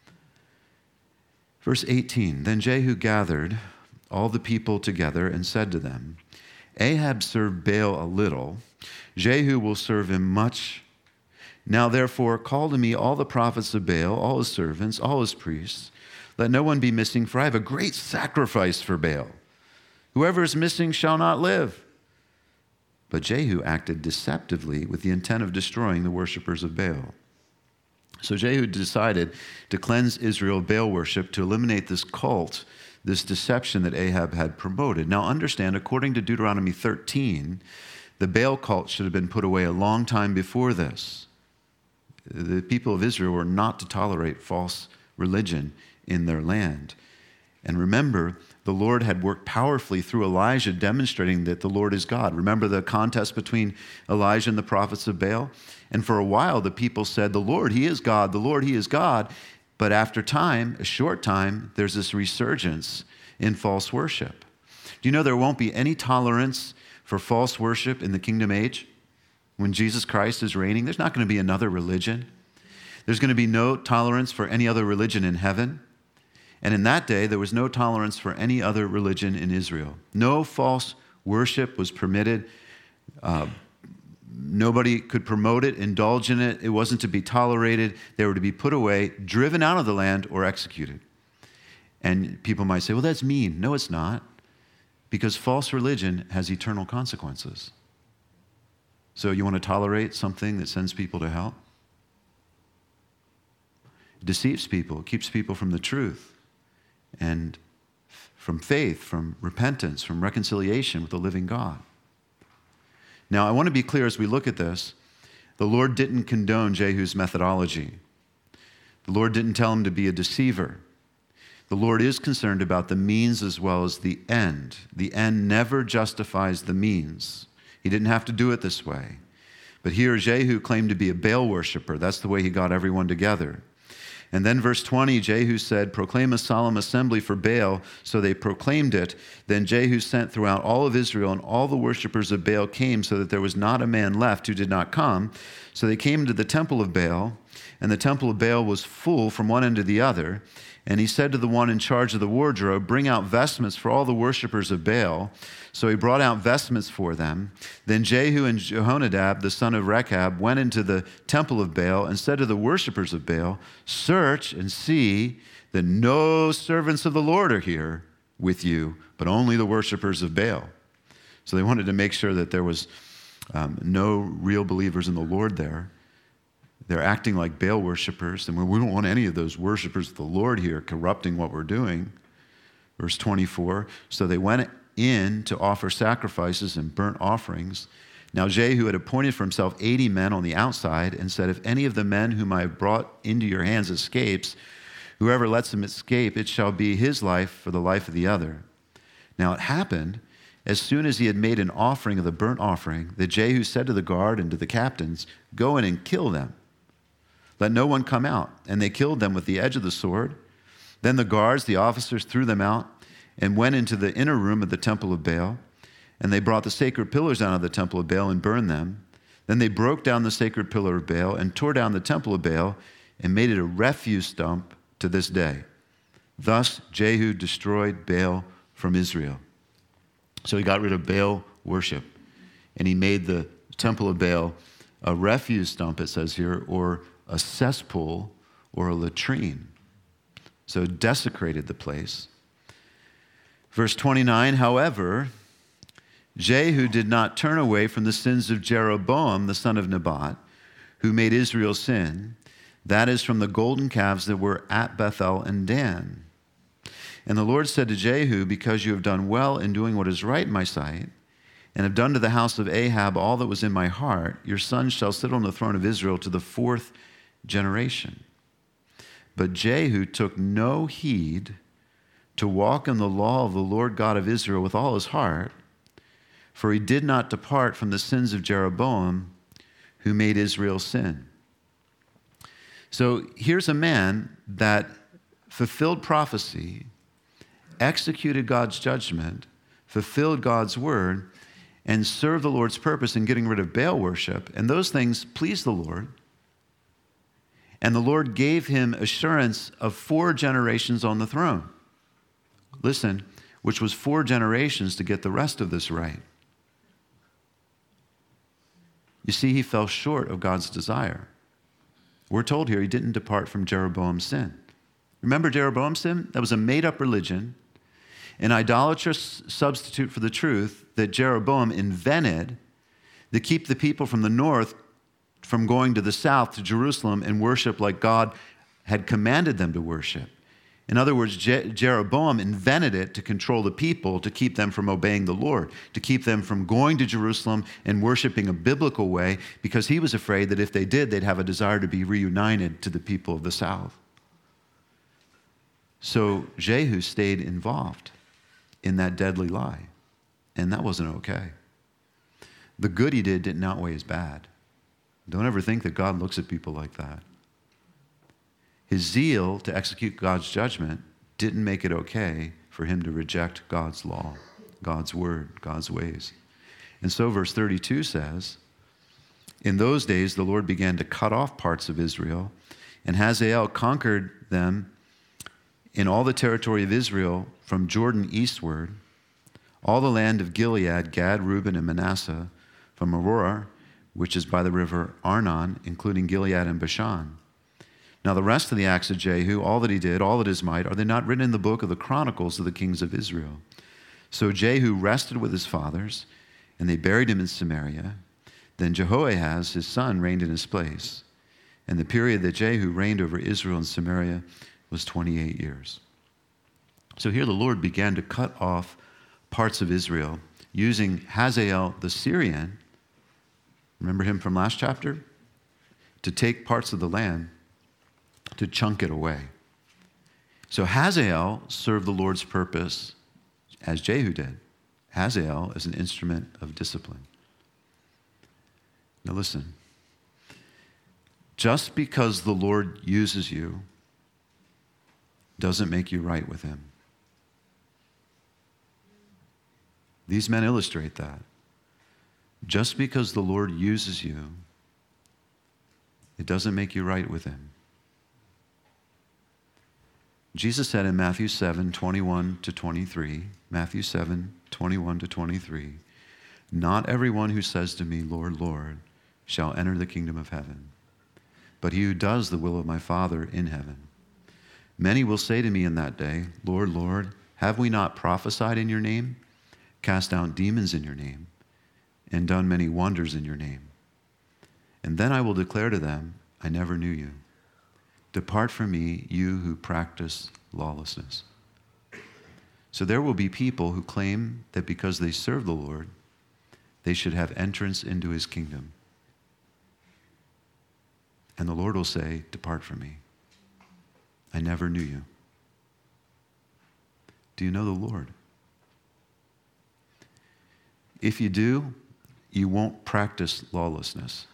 Verse eighteen, then Jehu gathered all the people together and said to them, Ahab served Baal a little. Jehu will serve him much. Now therefore call to me all the prophets of Baal, all his servants, all his priests. Let no one be missing, for I have a great sacrifice for Baal. Whoever is missing shall not live. But Jehu acted deceptively with the intent of destroying the worshipers of Baal. So Jehu decided to cleanse Israel of Baal worship, to eliminate this cult, this deception that Ahab had promoted. Now understand, according to Deuteronomy thirteen, the Baal cult should have been put away a long time before this. The people of Israel were not to tolerate false religion in their land. And remember, the Lord had worked powerfully through Elijah, demonstrating that the Lord is God. Remember the contest between Elijah and the prophets of Baal? And for a while, the people said, the Lord, he is God, the Lord, he is God. But after time, a short time, there's this resurgence in false worship. Do you know there won't be any tolerance for false worship in the kingdom age? When Jesus Christ is reigning, there's not going to be another religion. There's going to be no tolerance for any other religion in heaven. And in that day, there was no tolerance for any other religion in Israel. No false worship was permitted. Uh, nobody could promote it, indulge in it. It wasn't to be tolerated. They were to be put away, driven out of the land, or executed. And people might say, well, that's mean. No, it's not. Because false religion has eternal consequences. So you want to tolerate something that sends people to hell? It deceives people. It keeps people from the truth and from faith, from repentance, from reconciliation with the living God. Now, I want to be clear as we look at this. The Lord didn't condone Jehu's methodology. The Lord didn't tell him to be a deceiver. The Lord is concerned about the means as well as the end. The end never justifies the means. He didn't have to do it this way. But here, Jehu claimed to be a Baal worshiper. That's the way he got everyone together. And then verse twenty, Jehu said, proclaim a solemn assembly for Baal. So they proclaimed it. Then Jehu sent throughout all of Israel, and all the worshipers of Baal came, so that there was not a man left who did not come. So they came to the temple of Baal, and the temple of Baal was full from one end to the other. And he said to the one in charge of the wardrobe, bring out vestments for all the worshipers of Baal. So he brought out vestments for them. Then Jehu and Jehonadab, the son of Rechab, went into the temple of Baal and said to the worshipers of Baal, search and see that no servants of the Lord are here with you, but only the worshipers of Baal. So they wanted to make sure that there was um, no real believers in the Lord there. They're acting like Baal worshipers, and we don't want any of those worshipers of the Lord here corrupting what we're doing. Verse twenty-four, so they went in to offer sacrifices and burnt offerings. Now Jehu had appointed for himself eighty men on the outside and said, if any of the men whom I have brought into your hands escapes, whoever lets him escape, it shall be his life for the life of the other. Now it happened, as soon as he had made an offering of the burnt offering, that Jehu said to the guard and to the captains, go in and kill them. Let no one come out. And they killed them with the edge of the sword. Then the guards, the officers, threw them out and went into the inner room of the temple of Baal. And they brought the sacred pillars out of the temple of Baal and burned them. Then they broke down the sacred pillar of Baal and tore down the temple of Baal and made it a refuse dump to this day. Thus Jehu destroyed Baal from Israel. So he got rid of Baal worship, and he made the temple of Baal a refuse dump, it says here, or a cesspool or a latrine. So desecrated the place. Verse twenty-nine, however, Jehu did not turn away from the sins of Jeroboam, the son of Nebat, who made Israel sin. That is from the golden calves that were at Bethel and Dan. And the Lord said to Jehu, because you have done well in doing what is right in my sight, and have done to the house of Ahab all that was in my heart, your son shall sit on the throne of Israel to the fourth generation. But Jehu took no heed to walk in the law of the Lord God of Israel with all his heart, for he did not depart from the sins of Jeroboam, who made Israel sin. So here's a man that fulfilled prophecy, executed God's judgment, fulfilled God's word, and served the Lord's purpose in getting rid of Baal worship. And those things pleased the Lord. And the Lord gave him assurance of four generations on the throne. Listen, which was four generations to get the rest of this right. You see, he fell short of God's desire. We're told here he didn't depart from Jeroboam's sin. Remember Jeroboam's sin? That was a made-up religion, an idolatrous substitute for the truth that Jeroboam invented to keep the people from the north from going to the south to Jerusalem and worship like God had commanded them to worship. In other words, Je- Jeroboam invented it to control the people, to keep them from obeying the Lord, to keep them from going to Jerusalem and worshiping a biblical way, because he was afraid that if they did, they'd have a desire to be reunited to the people of the south. So Jehu stayed involved in that deadly lie, and that wasn't okay. The good he did didn't outweigh his bad. Don't ever think that God looks at people like that. His zeal to execute God's judgment didn't make it okay for him to reject God's law, God's word, God's ways. And so verse thirty-two says, in those days the Lord began to cut off parts of Israel, and Hazael conquered them in all the territory of Israel from Jordan eastward, all the land of Gilead, Gad, Reuben, and Manasseh, from Aurora, which is by the river Arnon, including Gilead and Bashan. Now the rest of the acts of Jehu, all that he did, all that his might, are they not written in the book of the Chronicles of the kings of Israel? So Jehu rested with his fathers, and they buried him in Samaria. Then Jehoahaz, his son, reigned in his place. And the period that Jehu reigned over Israel and Samaria was twenty-eight years. So here the Lord began to cut off parts of Israel using Hazael the Syrian, remember him from last chapter, to take parts of the land, to chunk it away. So Hazael served the Lord's purpose as Jehu did. Hazael is an instrument of discipline. Now listen, just because the Lord uses you doesn't make you right with him. These men illustrate that. Just because the Lord uses you, it doesn't make you right with him. Jesus said in Matthew seven, twenty-one to twenty-three, Matthew seven, twenty-one to twenty-three, not everyone who says to me, Lord, Lord, shall enter the kingdom of heaven, but he who does the will of my Father in heaven. Many will say to me in that day, Lord, Lord, have we not prophesied in your name, cast out demons in your name, and done many wonders in your name? And then I will declare to them, I never knew you. Depart from me, you who practice lawlessness. So there will be people who claim that because they serve the Lord, they should have entrance into his kingdom. And the Lord will say, depart from me. I never knew you. Do you know the Lord? If you do, you won't practice lawlessness.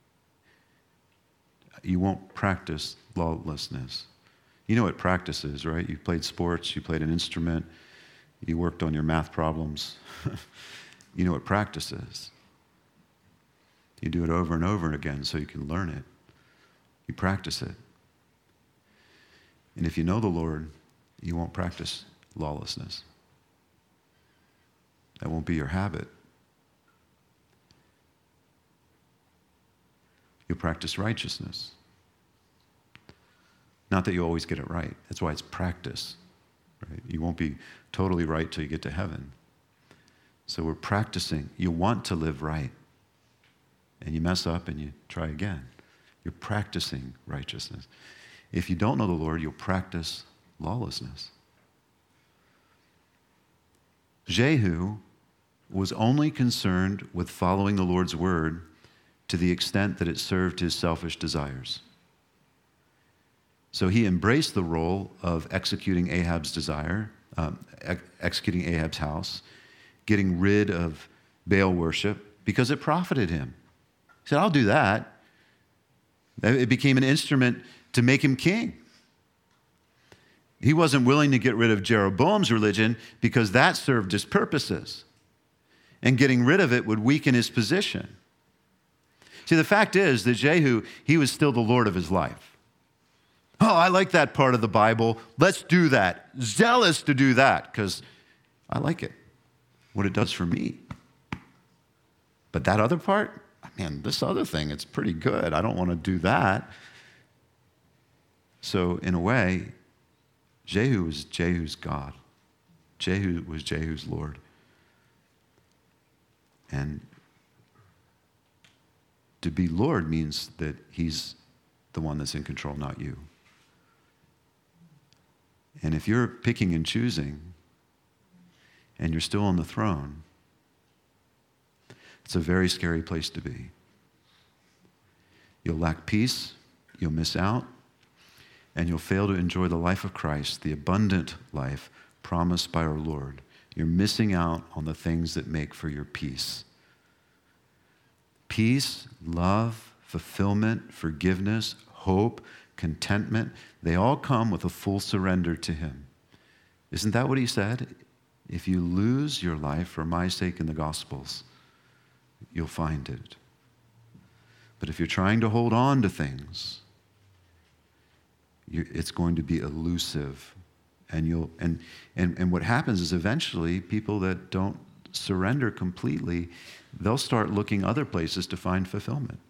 You won't practice lawlessness. You know what practice is, right? You played sports, you played an instrument, you worked on your math problems. You know what practice is. You do it over and over again so you can learn it. You practice it. And if you know the Lord, you won't practice lawlessness. That won't be your habit. You'll practice righteousness. Not that you always get it right. That's why it's practice. Right? You won't be totally right till you get to heaven. So we're practicing. You want to live right. And you mess up and you try again. You're practicing righteousness. If you don't know the Lord, you'll practice lawlessness. Jehu was only concerned with following the Lord's word to the extent that it served his selfish desires. So he embraced the role of executing Ahab's desire, um, ex- executing Ahab's house, getting rid of Baal worship because it profited him. He said, I'll do that. It became an instrument to make him king. He wasn't willing to get rid of Jeroboam's religion because that served his purposes. And getting rid of it would weaken his position. See, the fact is that Jehu, he was still the Lord of his life. Oh, I like that part of the Bible. Let's do that. Zealous to do that because I like it, what it does for me. But that other part, man, this other thing, it's pretty good. I don't want to do that. So in a way, Jehu was Jehu's God. Jehu was Jehu's Lord. And To be Lord means that he's the one that's in control, not you. And if you're picking and choosing and you're still on the throne, it's a very scary place to be. You'll lack peace, you'll miss out, and you'll fail to enjoy the life of Christ, the abundant life promised by our Lord. You're missing out on the things that make for your peace. Peace, love, fulfillment, forgiveness, hope, contentment, they all come with a full surrender to him. Isn't that what he said? If you lose your life for my sake in the Gospels, you'll find it. But if you're trying to hold on to things, you, it's going to be elusive. And you'll and, and and what happens is eventually people that don't surrender completely, they'll start looking other places to find fulfillment.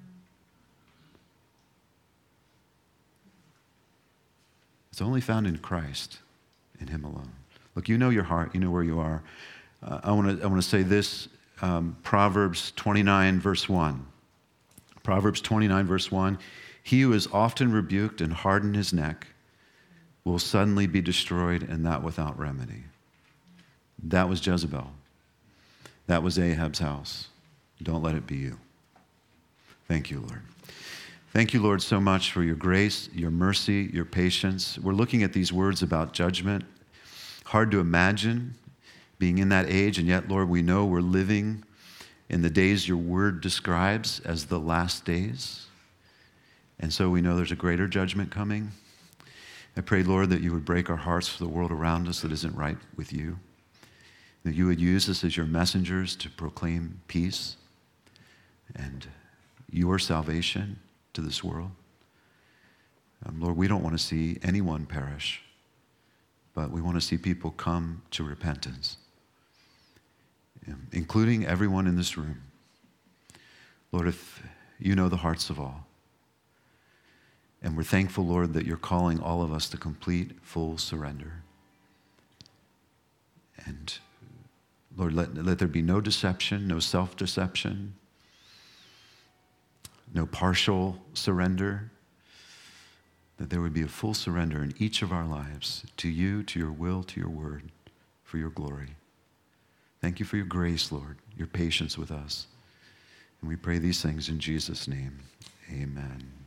It's only found in Christ, in him alone. Look, you know your heart, you know where you are. Uh, I want to I want to say this, um, Proverbs twenty-nine, verse one. Proverbs twenty-nine, verse one. He who is often rebuked and hardened his neck will suddenly be destroyed, and that without remedy. That was Jezebel. That was Ahab's house. Don't let it be you. Thank you, Lord. Thank you, Lord, so much for your grace, your mercy, your patience. We're looking at these words about judgment. Hard to imagine being in that age, and yet, Lord, we know we're living in the days your word describes as the last days. And so we know there's a greater judgment coming. I pray, Lord, that you would break our hearts for the world around us that isn't right with you, that you would use us as your messengers to proclaim peace and your salvation to this world. Um, Lord, we don't want to see anyone perish, but we want to see people come to repentance, um, including everyone in this room. Lord, if you know the hearts of all, and we're thankful, Lord, that you're calling all of us to complete, full surrender. And Lord, let, let there be no deception, no self-deception, no partial surrender, that there would be a full surrender in each of our lives to you, to your will, to your word, for your glory. Thank you for your grace, Lord, your patience with us. And we pray these things in Jesus' name. Amen.